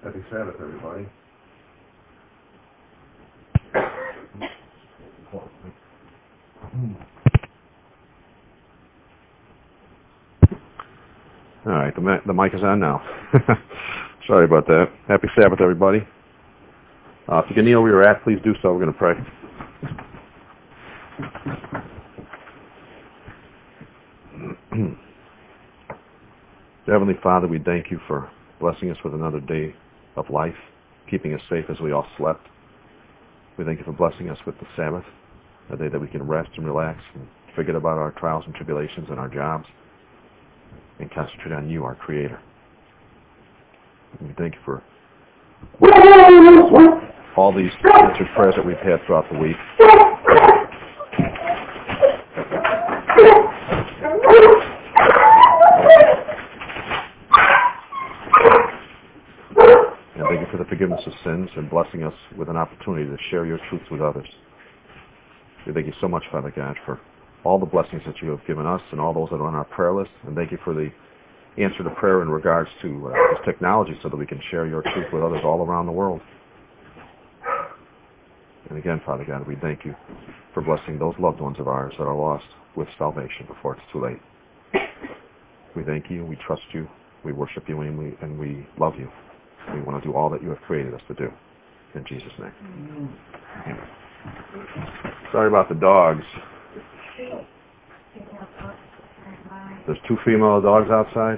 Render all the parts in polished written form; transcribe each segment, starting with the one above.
Happy Sabbath, everybody. All right, the mic is on now. Sorry about that. Happy Sabbath, everybody. If you can kneel where you're at, please do so. We're going to pray. Heavenly Father, we thank you for blessing us with another day of life, keeping us safe as we all slept. We thank you for blessing us with the Sabbath, a day that we can rest and relax and forget about our trials and tribulations and our jobs and concentrate on you, our Creator. And we thank you for all these answered prayers that we've had throughout the week. And thank you for the forgiveness of sins and blessing us with an opportunity to share your truth with others. We thank you so much, Father God, for all the blessings that you have given us and all those that are on our prayer list. And thank you for the answer to prayer in regards to this technology so that we can share your truth with others all around the world. And again, Father God, we thank you for blessing those loved ones of ours that are lost with salvation before it's too late. We thank you, we trust you, we worship you, and we love you. We want to do all that you have created us to do. In Jesus' name. Amen. Sorry about the dogs. There's 2 female dogs outside.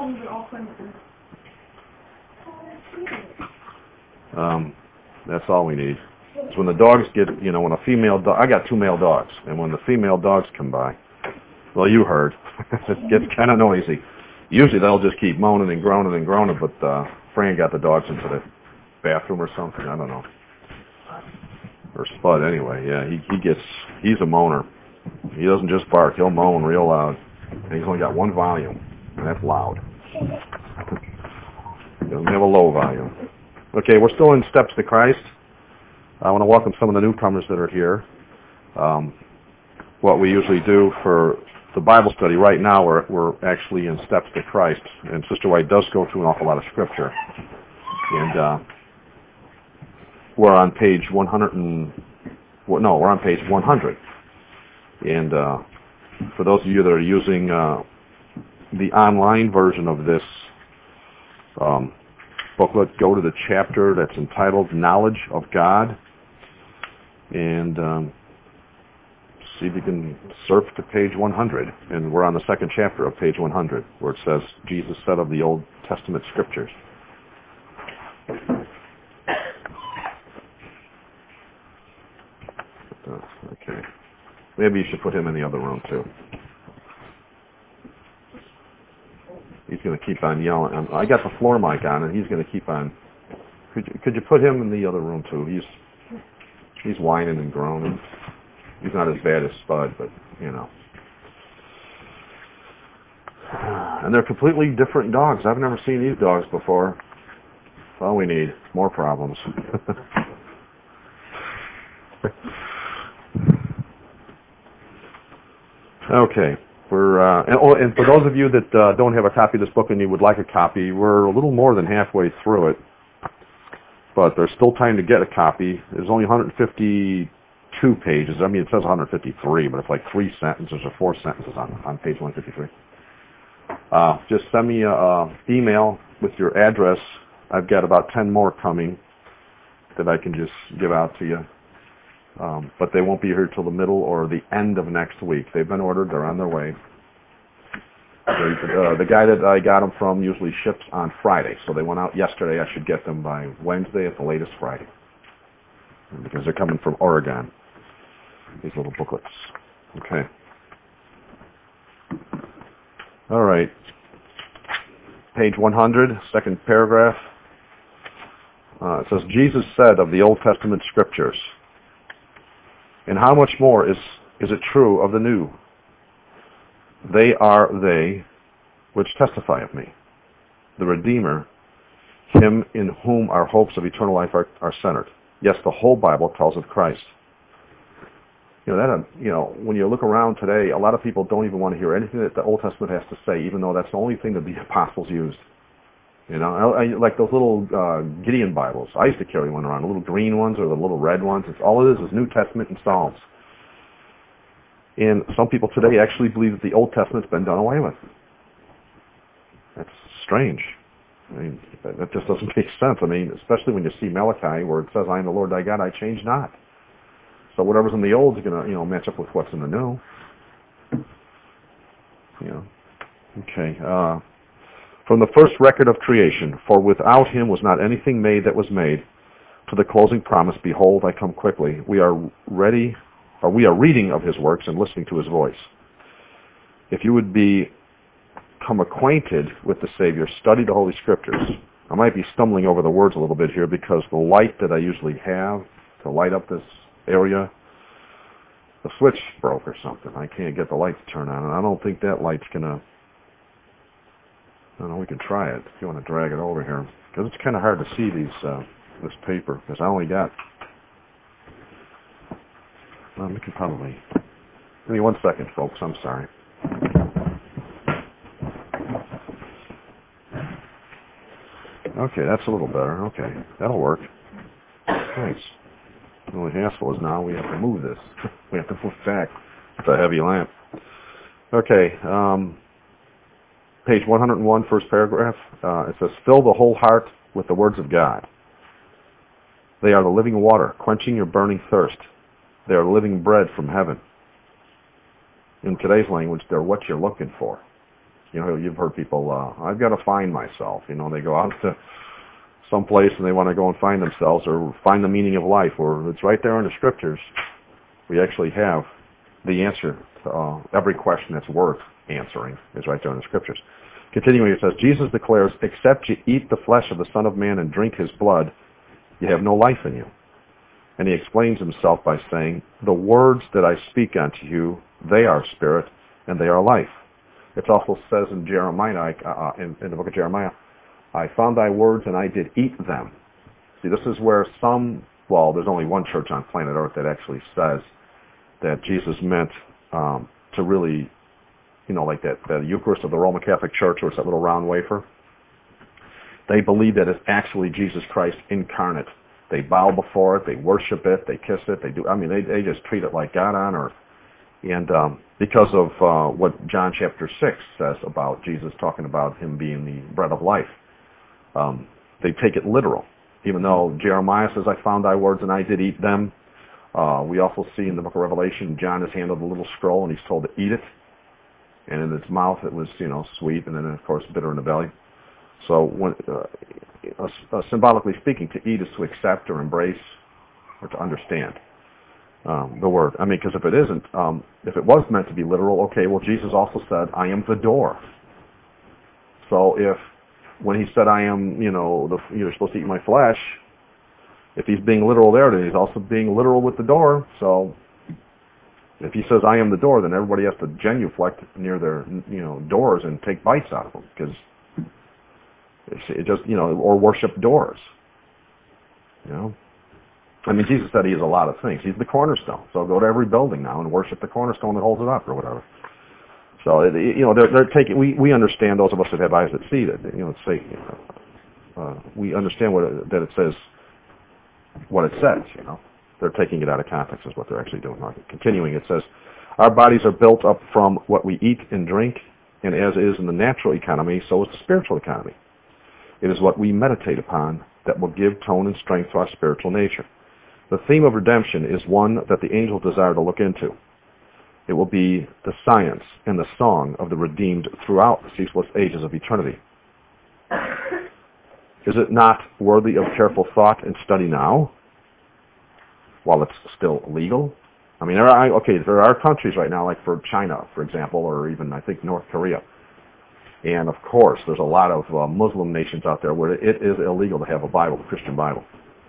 That's all we need. So when the dogs get, when a female dog, I got 2 male dogs, and when the female dogs come by, well, you heard, it gets kind of noisy. Usually they'll just keep moaning and groaning, but Fran got the dogs into the bathroom or something, I don't know. Or Spud, anyway, yeah, he's a moaner. He doesn't just bark, he'll moan real loud. And he's only got 1 volume, and that's loud. He doesn't have a low volume. Okay, we're still in Steps to Christ. I want to welcome some of the newcomers that are here. What we usually do for the Bible study right now, we're actually in Steps to Christ, and Sister White does go through an awful lot of Scripture. And we're on page 100. We're on page 100. And for those of you that are using the online version of this booklet, go to the chapter that's entitled Knowledge of God, and see if you can surf to page 100. And we're on the 2nd chapter of page 100, where it says, Jesus said of the Old Testament Scriptures. Okay. Maybe you should put him in the other room, too. He's going to keep on yelling. I got the floor mic on, and he's going to keep on. Could you put him in the other room, too? He's whining and groaning. He's not as bad as Spud, but, And they're completely different dogs. I've never seen these dogs before. All we need, more problems. Okay. And for those of you that don't have a copy of this book and you would like a copy, we're a little more than halfway through it. But there's still time to get a copy. There's only 152 pages. I mean, it says 153, but it's like 3 sentences or 4 sentences on page 153. Just send me an email with your address. I've got about 10 more coming that I can just give out to you. But they won't be here till the middle or the end of next week. They've been ordered. They're on their way. The guy that I got them from usually ships on Friday, so they went out yesterday. I should get them by Wednesday at the latest Friday, because they're coming from Oregon, these little booklets. Okay. All right. Page 100, 2nd paragraph. It says, Jesus said of the Old Testament Scriptures, and how much more is it true of the New? They are they which testify of me, the Redeemer, him in whom our hopes of eternal life are centered. Yes, the whole Bible tells of Christ. When you look around today, a lot of people don't even want to hear anything that the Old Testament has to say, even though that's the only thing that the apostles used. You know, I like those little Gideon Bibles. I used to carry one around, the little green ones or the little red ones. It's all it is New Testament and Psalms. And some people today actually believe that the Old Testament's been done away with. That's strange. I mean, that just doesn't make sense. I mean, especially when you see Malachi where it says, I am the Lord thy God, I change not. So whatever's in the old is going to, match up with what's in the new. Okay. From the first record of creation, for without him was not anything made that was made, to the closing promise, behold, I come quickly. We are reading of his works and listening to his voice. If you would become acquainted with the Savior, study the Holy Scriptures. I might be stumbling over the words a little bit here because the light that I usually have to light up this area, the switch broke or something. I can't get the light to turn on, and I don't think that light's going to... I don't know, we can try it if you want to drag it over here. Because it's kind of hard to see this paper, because I only got... we can probably... Give me 1 second, folks. I'm sorry. Okay, that's a little better. Okay, that'll work. Nice. The only hassle is now we have to move this. We have to move back. It's a heavy lamp. Okay, page 101, first paragraph. It says, fill the whole heart with the words of God. They are the living water, quenching your burning thirst. They are living bread from heaven. In today's language, they're what you're looking for. You've heard people, I've got to find myself. They go out to some place and they want to go and find themselves or find the meaning of life, or it's right there in the Scriptures. We actually have the answer to every question that's worth answering is right there in the Scriptures. Continuing, it says, Jesus declares, except you eat the flesh of the Son of Man and drink his blood, you have no life in you. And he explains himself by saying, the words that I speak unto you, they are spirit and they are life. It also says in Jeremiah, in the book of Jeremiah, I found thy words and I did eat them. See, this is where there's only one church on planet Earth that actually says that Jesus meant to really, like that Eucharist of the Roman Catholic Church, where it's that little round wafer. They believe that it's actually Jesus Christ incarnate. They bow before it, they worship it, they kiss it, they just treat it like God on earth. And because of what John chapter 6 says about Jesus talking about him being the bread of life, they take it literal. Even though Jeremiah says, I found thy words and I did eat them. We also see in the book of Revelation, John is handed a little scroll and he's told to eat it. And in its mouth it was, sweet, and then of course bitter in the belly. So when, symbolically speaking, to eat is to accept or embrace or to understand the word. Because if it isn't, if it was meant to be literal, okay, well, Jesus also said, I am the door. So when he said, I am, you're supposed to eat my flesh, if he's being literal there, then he's also being literal with the door. So if he says, I am the door, then everybody has to genuflect near their, doors and take bites out of them, because it just, or worship doors. Jesus said he is a lot of things. He's the cornerstone. So go to every building now and worship the cornerstone that holds it up or whatever. So, they're taking, we understand, those of us that have eyes that see, that, we understand that it says what it says, They're taking it out of context is what they're actually doing. Continuing, it says, our bodies are built up from what we eat and drink, and as is in the natural economy, so is the spiritual economy. It is what we meditate upon that will give tone and strength to our spiritual nature. The theme of redemption is one that the angels desire to look into. It will be the science and the song of the redeemed throughout the ceaseless ages of eternity. Is it not worthy of careful thought and study now, while it's still legal? There are countries right now, like for China, for example, or even, I think, North Korea. And, of course, there's a lot of Muslim nations out there where it is illegal to have a Bible, a Christian Bible.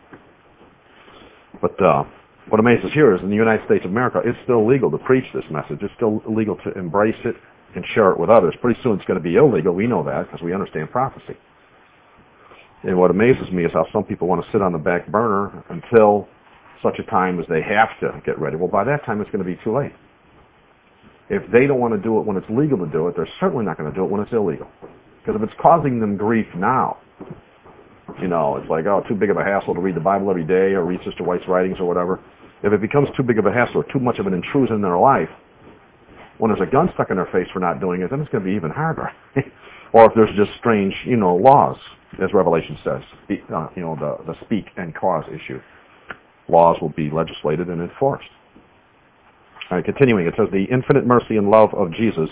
But what amazes here is in the United States of America, it's still legal to preach this message. It's still illegal to embrace it and share it with others. Pretty soon it's going to be illegal. We know that because we understand prophecy. And what amazes me is how some people want to sit on the back burner until such a time as they have to get ready. Well, by that time it's going to be too late. If they don't want to do it when it's legal to do it, they're certainly not going to do it when it's illegal. Because if it's causing them grief now, it's like, oh, too big of a hassle to read the Bible every day or read Sister White's writings or whatever. If it becomes too big of a hassle or too much of an intrusion in their life, when there's a gun stuck in their face for not doing it, then it's going to be even harder. Or if there's just strange, laws, as Revelation says, the speak and cause issue. Laws will be legislated and enforced. All right, continuing, it says, the infinite mercy and love of Jesus,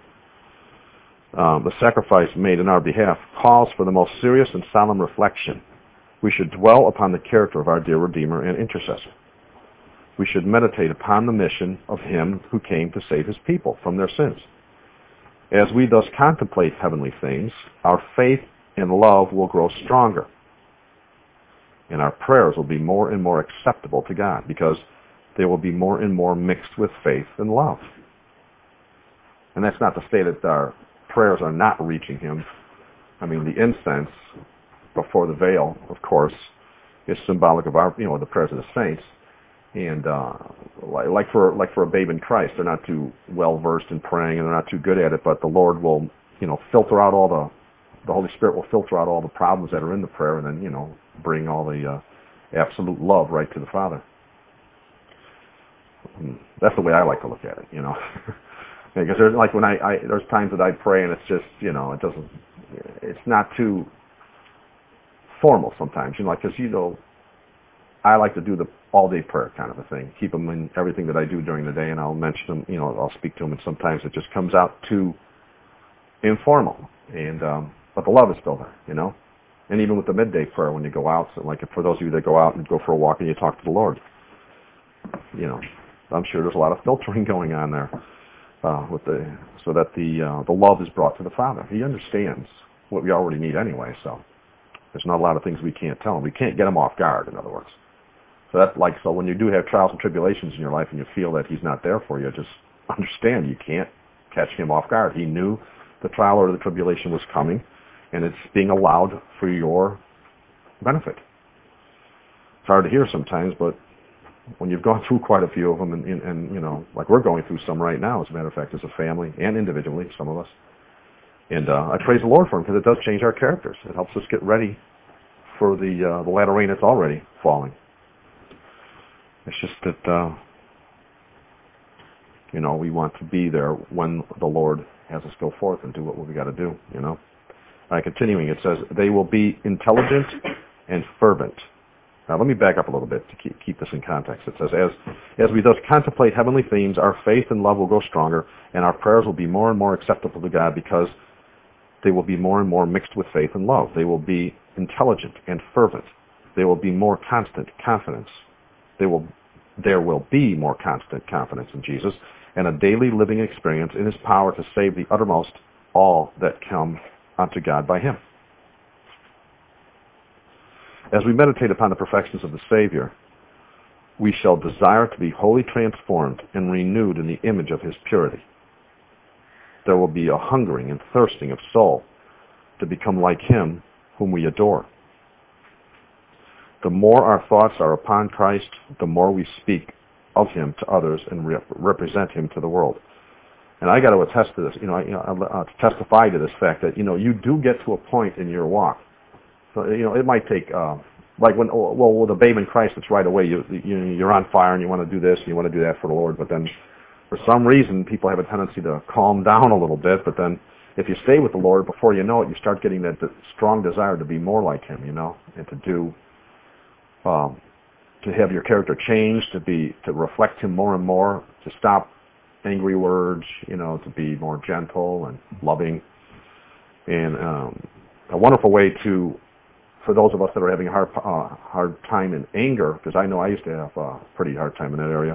the sacrifice made in our behalf, calls for the most serious and solemn reflection. We should dwell upon the character of our dear Redeemer and Intercessor. We should meditate upon the mission of Him who came to save His people from their sins. As we thus contemplate heavenly things, our faith and love will grow stronger, and our prayers will be more and more acceptable to God, because they will be more and more mixed with faith and love. And that's not to say that our prayers are not reaching Him. I mean, the incense before the veil, of course, is symbolic of our, the prayers of the saints. And like for a babe in Christ, they're not too well versed in praying, and they're not too good at it. But the Lord will, filter out all the Holy Spirit will filter out all the problems that are in the prayer, and then bring all the absolute love right to the Father. That's the way I like to look at it, because there's like when there's times that I pray and it's just it's not too formal sometimes, because I like to do the all-day prayer kind of a thing. Keep them in everything that I do during the day, and I'll mention them, I'll speak to them, and sometimes it just comes out too informal. And but the love is still there, And even with the midday prayer, when you go out, so like for those of you that go out and go for a walk and you talk to the Lord, I'm sure there's a lot of filtering going on there, so that the love is brought to the Father. He understands what we already need anyway, so there's not a lot of things we can't tell him. We can't get him off guard, in other words. So when you do have trials and tribulations in your life and you feel that He's not there for you, just understand you can't catch Him off guard. He knew the trial or the tribulation was coming, and it's being allowed for your benefit. It's hard to hear sometimes, but when you've gone through quite a few of them, and like we're going through some right now, as a matter of fact, as a family and individually, some of us. And I praise the Lord for them, because it does change our characters. It helps us get ready for the latter rain that's already falling. It's just that, we want to be there when the Lord has us go forth and do what we got to do, Continuing, it says, they will be intelligent and fervent. Now, let me back up a little bit to keep this in context. It says, as we thus contemplate heavenly themes, our faith and love will grow stronger, and our prayers will be more and more acceptable to God, because they will be more and more mixed with faith and love. They will be intelligent and fervent. They will be more constant confidence. There will be more constant confidence in Jesus, and a daily living experience in His power to save the uttermost all that come unto God by Him. As we meditate upon the perfections of the Savior, we shall desire to be wholly transformed and renewed in the image of His purity. There will be a hungering and thirsting of soul to become like Him whom we adore. The more our thoughts are upon Christ, the more we speak of Him to others and represent Him to the world. And I got to attest to this, I'll testify to this fact that, you do get to a point in your walk. So, it might take, like with a babe in Christ, it's right away. You're on fire and you want to do this and you want to do that for the Lord. But then, for some reason, people have a tendency to calm down a little bit. But then, if you stay with the Lord, before you know it, you start getting that strong desire to be more like Him, and to do, to have your character change, to reflect Him more and more, to stop angry words, to be more gentle and loving. And a wonderful way for those of us that are having a hard time in anger, because I know I used to have a pretty hard time in that area,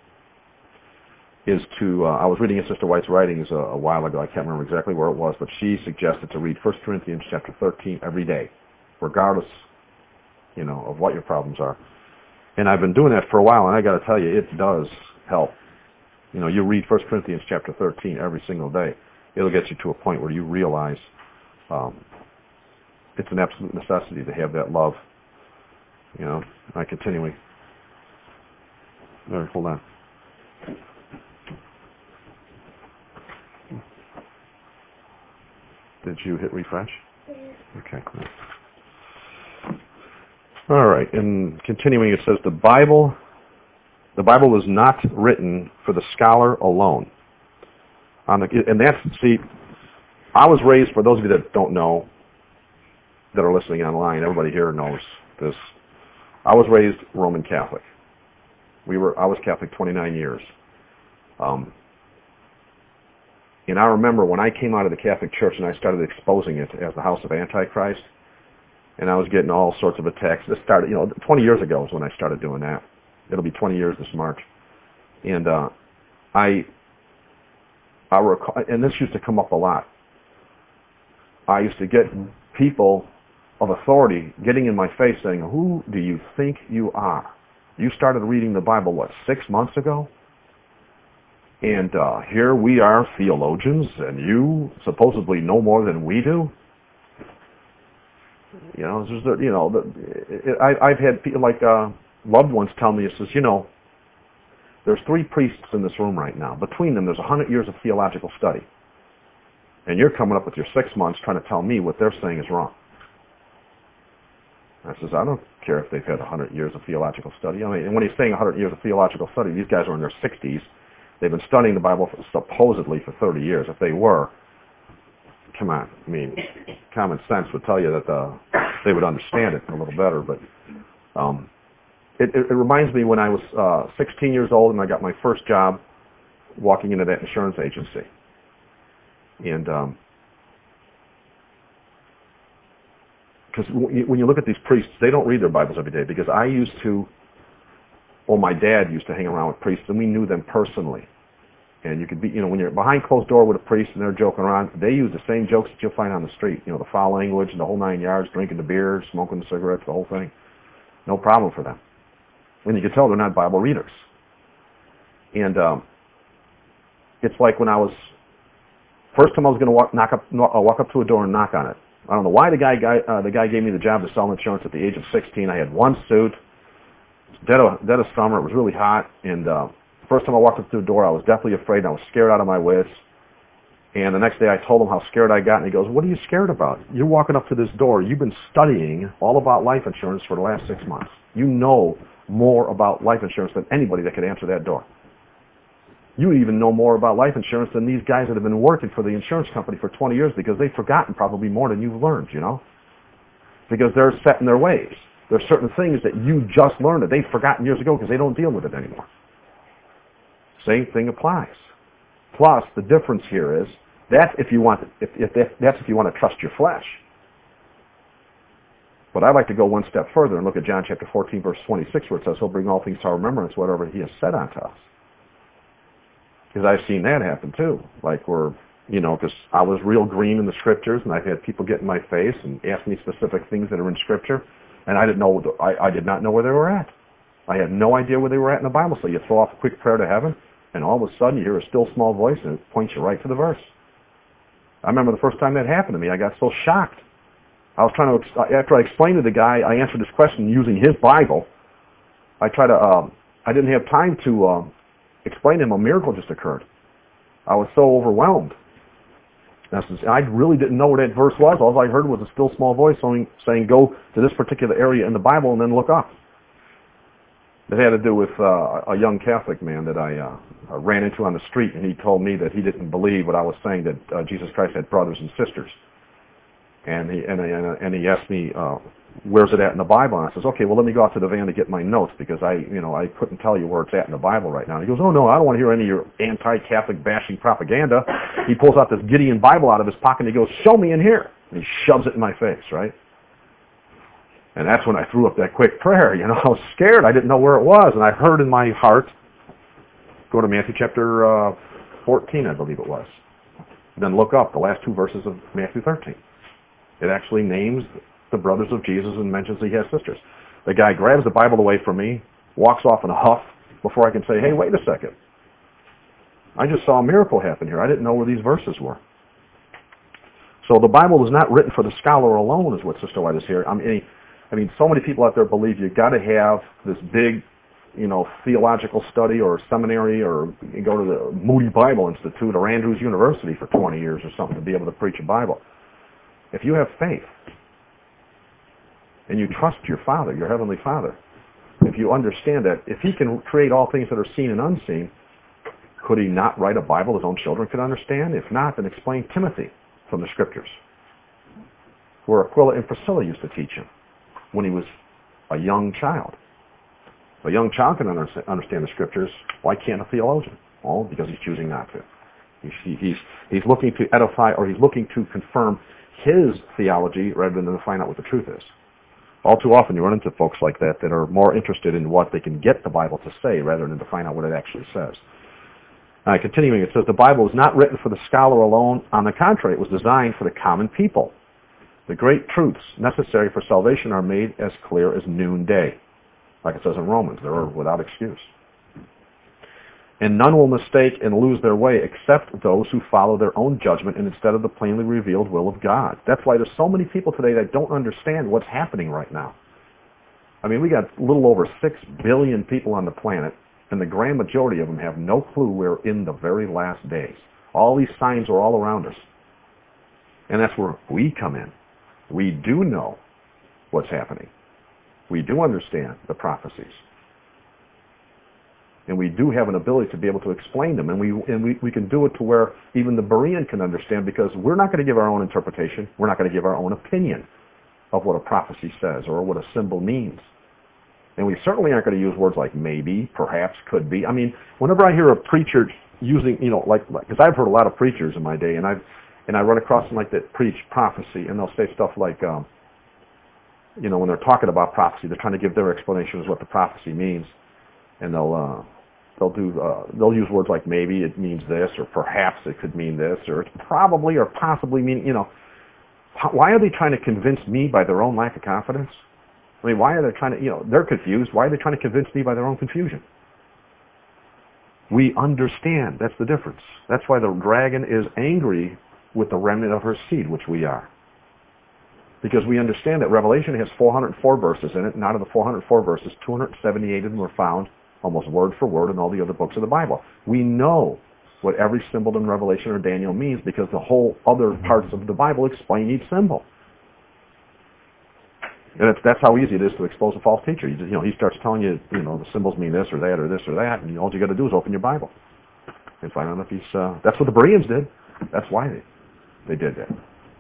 is I was reading in Sister White's writings a while ago. I can't remember exactly where it was, but she suggested to read 1 Corinthians chapter 13 every day, regardless, of what your problems are. And I've been doing that for a while, and I got to tell you, it does help. You read 1 Corinthians chapter 13 every single day. It'll get you to a point where you realize it's an absolute necessity to have that love. Continuing. All right, hold on. Did you hit refresh? Okay. All right. And continuing, it says the Bible was not written for the scholar alone. And that's, see, I was raised, for those of you that don't know, that are listening online, everybody here knows this. I was raised Roman Catholic. I was Catholic 29 years. And I remember when I came out of the Catholic Church and I started exposing it as the house of Antichrist, and I was getting all sorts of attacks. This started, 20 years ago is when I started doing that. It'll be 20 years this March. And I recall, and this used to come up a lot. I used to get people of authority getting in my face saying, "Who do you think you are? You started reading the Bible, 6 months ago? And here we are, theologians, and you supposedly know more than we do?" I've had people like loved ones tell me, it says, there's 3 priests in this room right now. Between them, there's 100 years of theological study. And you're coming up with your 6 months trying to tell me what they're saying is wrong. I says, I don't care if they've had 100 years of theological study. And when he's saying 100 years of theological study, these guys are in their 60s. They've been studying the Bible supposedly for 30 years. If they were, come on. Common sense would tell you that they would understand it a little better. But it reminds me when I was 16 years old and I got my first job walking into that insurance agency. And because when you look at these priests, they don't read their Bibles every day. Because my dad used to hang around with priests, and we knew them personally. And you could be, when you're behind closed door with a priest and they're joking around, they use the same jokes that you'll find on the street. The foul language and the whole 9 yards, drinking the beer, smoking the cigarettes, the whole thing. No problem for them. And you can tell they're not Bible readers. And it's like when first time I was going to walk up to a door and knock on it. I don't know why the guy gave me the job to sell insurance at the age of 16. I had one suit. It was dead of summer. It was really hot. And first time I walked up to the door, I was deathly afraid. And I was scared out of my wits. And the next day I told him how scared I got. And he goes, "What are you scared about? You're walking up to this door. You've been studying all about life insurance for the last 6 months. You know more about life insurance than anybody that could answer that door. You even know more about life insurance than these guys that have been working for the insurance company for 20 years because they've forgotten probably more than you've learned, Because they're set in their ways. There's certain things that you just learned that they've forgotten years ago because they don't deal with it anymore. Same thing applies. Plus, the difference here is that's if you want to trust your flesh. But I'd like to go one step further and look at John chapter 14, verse 26, where it says, "He'll bring all things to our remembrance, whatever He has said unto us." Because I've seen that happen too. Like because I was real green in the scriptures, and I've had people get in my face and ask me specific things that are in scripture, and I did not know where they were at. I had no idea where they were at in the Bible. So you throw off a quick prayer to heaven, and all of a sudden you hear a still small voice, and it points you right to the verse. I remember the first time that happened to me, I got so shocked. I was trying to, after I explained to the guy, I answered his question using his Bible. I didn't have time to explain to him a miracle just occurred. I was so overwhelmed. I really didn't know where that verse was. All I heard was a still small voice saying, "Go to this particular area in the Bible and then look up." It had to do with a young Catholic man that I ran into on the street, and he told me that he didn't believe what I was saying, that Jesus Christ had brothers and sisters. And he asked me, "Where's it at in the Bible?" And I says, "Okay, well, let me go out to the van to get my notes because I couldn't tell you where it's at in the Bible right now." And he goes, "Oh no, I don't want to hear any of your anti-Catholic bashing propaganda." He pulls out this Gideon Bible out of his pocket and he goes, "Show me in here." And he shoves it in my face, right? And that's when I threw up that quick prayer. I was scared. I didn't know where it was, and I heard in my heart, go to Matthew chapter 14, I believe it was. Then look up the last 2 verses of Matthew 13. It actually names the brothers of Jesus and mentions he has sisters. The guy grabs the Bible away from me, walks off in a huff before I can say, "Hey, wait a second. I just saw a miracle happen here. I didn't know where these verses were." So the Bible was not written for the scholar alone, is what Sister White is here. So many people out there believe you've got to have this big, theological study or seminary, or you go to the Moody Bible Institute or Andrews University for 20 years or something to be able to preach a Bible. If you have faith and you trust your Father, your Heavenly Father, if you understand that if He can create all things that are seen and unseen, could He not write a Bible His own children could understand? If not, then explain Timothy from the Scriptures, where Aquila and Priscilla used to teach him when he was a young child. A young child can understand the Scriptures. Why can't a theologian? Well, because he's choosing not to. He's looking to edify, or he's looking to confirm his theology rather than to find out what the truth is. All too often you run into folks like that that are more interested in what they can get the Bible to say rather than to find out what it actually says. Continuing, it says, the Bible was not written for the scholar alone. On the contrary, it was designed for the common people. The great truths necessary for salvation are made as clear as noonday. Like it says in Romans, they are without excuse. And none will mistake and lose their way except those who follow their own judgment and instead of the plainly revealed will of God. That's why there's so many people today that don't understand what's happening right now. I mean, we got a little over 6 billion people on the planet, and the grand majority of them have no clue we're in the very last days. All these signs are all around us. And that's where we come in. We do know what's happening. We do understand the prophecies. And we do have an ability to be able to explain them. And we can do it to where even the Berean can understand, because we're not going to give our own interpretation. We're not going to give our own opinion of what a prophecy says or what a symbol means. And we certainly aren't going to use words like maybe, perhaps, could be. I mean, whenever I hear a preacher using, because I've heard a lot of preachers in my day, and I run across them like that preach prophecy, and they'll say stuff like, when they're talking about prophecy, they're trying to give their explanation of what the prophecy means, and they'll use words like maybe it means this, or perhaps it could mean this, or it's probably or possibly meaning, why are they trying to convince me by their own lack of confidence? I mean, why are they trying to, they're confused. Why are they trying to convince me by their own confusion? We understand. That's the difference. That's why the dragon is angry with the remnant of her seed, which we are. Because we understand that Revelation has 404 verses in it, and out of the 404 verses, 278 of them were found almost word for word in all the other books of the Bible. We know what every symbol in Revelation or Daniel means because the whole other parts of the Bible explain each symbol. And that's how easy it is to expose a false teacher. He starts telling you, the symbols mean this or that or this or that, and all you got to do is open your Bible and find out if he's. That's what the Bereans did. That's why they did that.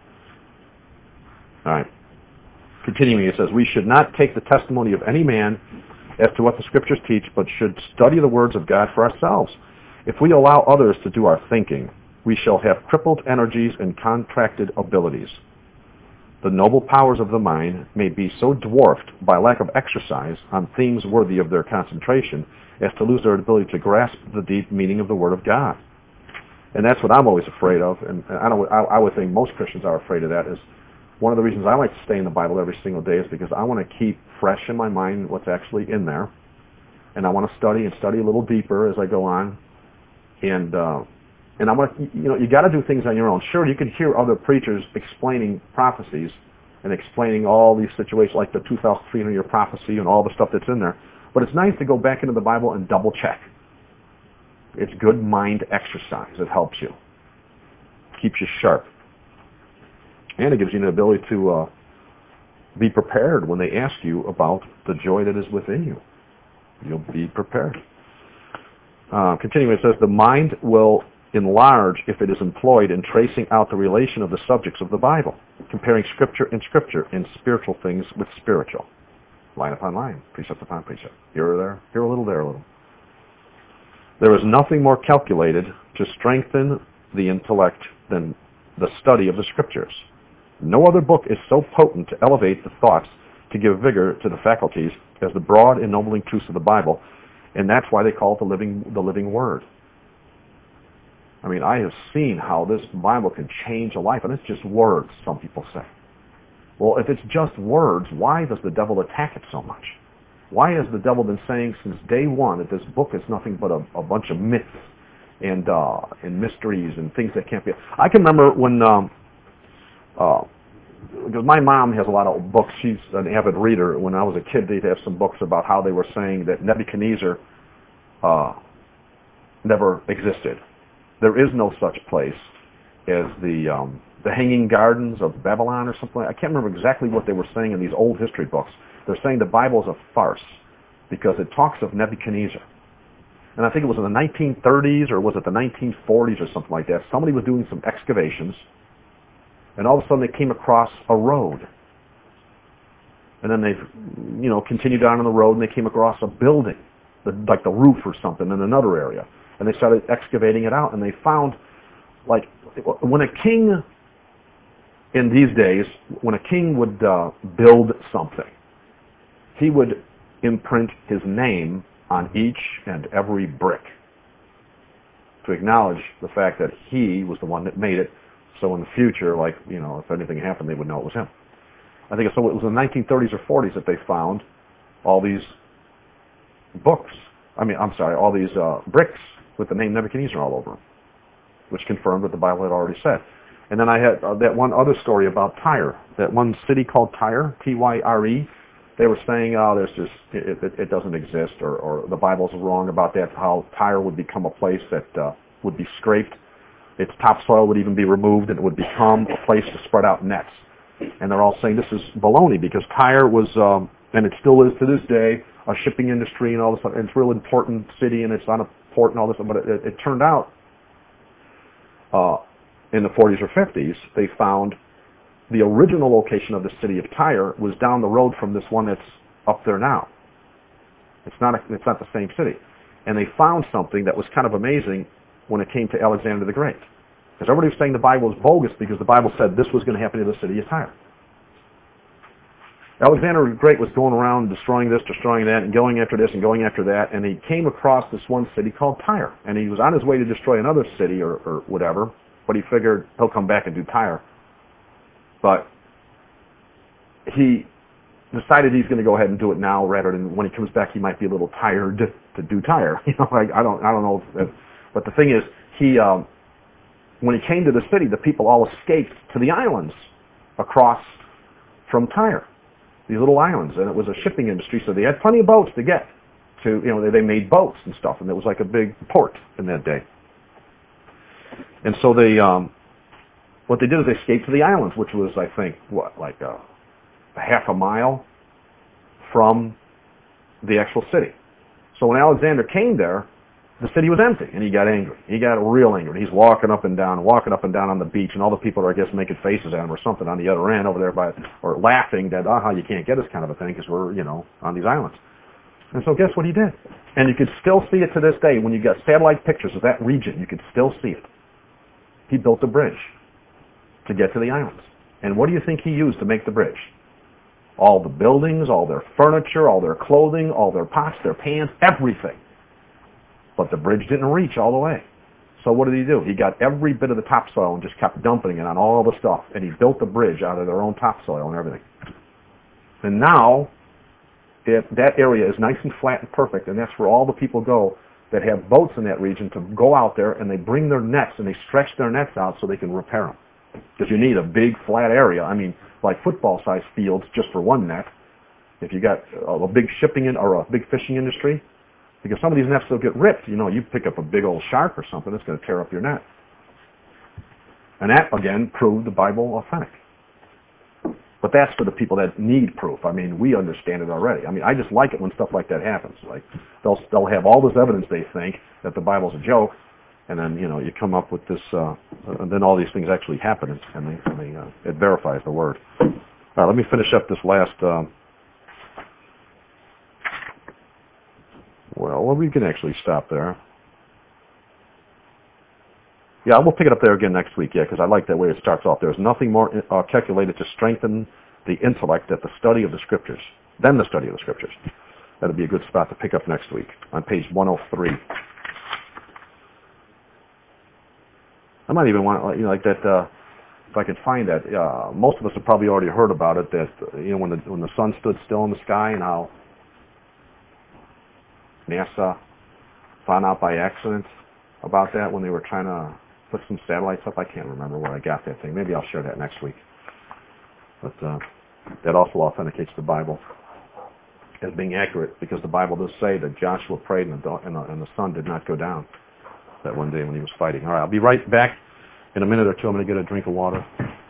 All right. Continuing, it says, we should not take the testimony of any man as to what the Scriptures teach, but should study the words of God for ourselves. If we allow others to do our thinking, we shall have crippled energies and contracted abilities. The noble powers of the mind may be so dwarfed by lack of exercise on themes worthy of their concentration as to lose their ability to grasp the deep meaning of the Word of God. And that's what I'm always afraid of, and I would think most Christians are afraid of that. Is one of the reasons I like to stay in the Bible every single day is because I want to keep fresh in my mind what's actually in there, and I want to study a little deeper as I go on, and I want to, you got to do things on your own. Sure, you can hear other preachers explaining prophecies and explaining all these situations like the 2,300-year prophecy and all the stuff that's in there, but it's nice to go back into the Bible and double check. It's good mind exercise. It helps you. Keeps you sharp. And it gives you an ability to be prepared when they ask you about the joy that is within you. You'll be prepared. Continuing, it says, the mind will enlarge if it is employed in tracing out the relation of the subjects of the Bible, comparing Scripture and spiritual things with spiritual. Line upon line, precept upon precept. Here or there, here a little, there a little. There is nothing more calculated to strengthen the intellect than the study of the Scriptures. No other book is so potent to elevate the thoughts, to give vigor to the faculties, as the broad, ennobling truths of the Bible, and that's why they call it the living Word. I mean, I have seen how this Bible can change a life, and it's just words, some people say. Well, if it's just words, why does the devil attack it so much? Why has the devil been saying since day one that this book is nothing but a bunch of myths and mysteries and things that can't be... I can remember when... because my mom has a lot of books. She's an avid reader. When I was a kid, they'd have some books about how they were saying that Nebuchadnezzar never existed. There is no such place as the the Hanging Gardens of Babylon or something. I can't remember exactly what they were saying in these old history books. They're saying the Bible is a farce because it talks of Nebuchadnezzar. And I think it was in the 1930s or was it the 1940s or something like that. Somebody was doing some excavations, and all of a sudden they came across a road. And then they, continued on the road, and they came across a building, like the roof or something in another area. And they started excavating it out, and they found, like, when a king, in these days, when a king would build something, he would imprint his name on each and every brick to acknowledge the fact that he was the one that made it. So in the future, like, if anything happened, they would know it was him. I think so. It was in the 1930s or 40s that they found all these all these bricks with the name Nebuchadnezzar all over them, which confirmed what the Bible had already said. And then I had that one other story about Tyre, that one city called Tyre, Tyre. They were saying, it doesn't exist, or the Bible's wrong about that, how Tyre would become a place that would be scraped. Its topsoil would even be removed, and it would become a place to spread out nets. And they're all saying this is baloney, because Tyre was, and it still is to this day, a shipping industry and all this stuff. And it's a real important city, and it's on a port and all this stuff. But it turned out, in the 40s or 50s, they found the original location of the city of Tyre was down the road from this one that's up there now. It's not the same city. And they found something that was kind of amazing when it came to Alexander the Great. Because everybody was saying the Bible was bogus because the Bible said this was going to happen to the city of Tyre. Alexander the Great was going around destroying this, destroying that, and going after this and going after that, and he came across this one city called Tyre. And he was on his way to destroy another city or whatever, but he figured he'll come back and do Tyre. But he decided he's going to go ahead and do it now rather than when he comes back he might be a little tired to do Tyre. I don't know. But the thing is, when he came to the city, the people all escaped to the islands across from Tyre, these little islands, and it was a shipping industry, so they had plenty of boats to get to. They made boats and stuff, and it was like a big port in that day. And so they, what they did is they escaped to the islands, which was, I think, like a half a mile from the actual city. So when Alexander came there, the city was empty, and he got angry. He got real angry. He's walking up and down on the beach, and all the people are, I guess, making faces at him or something on the other end over there or laughing that, you can't get us kind of a thing because we're, on these islands. And so guess what he did? And you could still see it to this day. When you got satellite pictures of that region, you could still see it. He built a bridge to get to the islands. And what do you think he used to make the bridge? All the buildings, all their furniture, all their clothing, all their pots, their pans, everything. But the bridge didn't reach all the way. So what did he do? He got every bit of the topsoil and just kept dumping it on all the stuff. And he built the bridge out of their own topsoil and everything. And now, that area is nice and flat and perfect, and that's where all the people go that have boats in that region to go out there, and they bring their nets and they stretch their nets out so they can repair them. Because you need a big flat area. I mean, like football-sized fields just for one net. If you got a big or a big fishing industry, because some of these nets will get ripped. You pick up a big old shark or something, it's going to tear up your net. And that, again, proved the Bible authentic. But that's for the people that need proof. I mean, we understand it already. I mean, I just like it when stuff like that happens. Like, they'll have all this evidence, they think, that the Bible's a joke, and then, you come up with this, and then all these things actually happen, and it verifies the word. All right, let me finish up this last, well, we can actually stop there. Yeah, we'll pick it up there again next week, because I like that way it starts off. There's nothing more calculated to strengthen the intellect than the study of the Scriptures. That'll be a good spot to pick up next week on page 103. I might even want, like that, if I could find that. Most of us have probably already heard about it, that, when the sun stood still in the sky and how NASA found out by accident about that when they were trying to put some satellites up. I can't remember where I got that thing. Maybe I'll share that next week. But that also authenticates the Bible as being accurate, because the Bible does say that Joshua prayed and the sun did not go down that one day when he was fighting. All right, I'll be right back In a minute or two, I'm going to get a drink of water.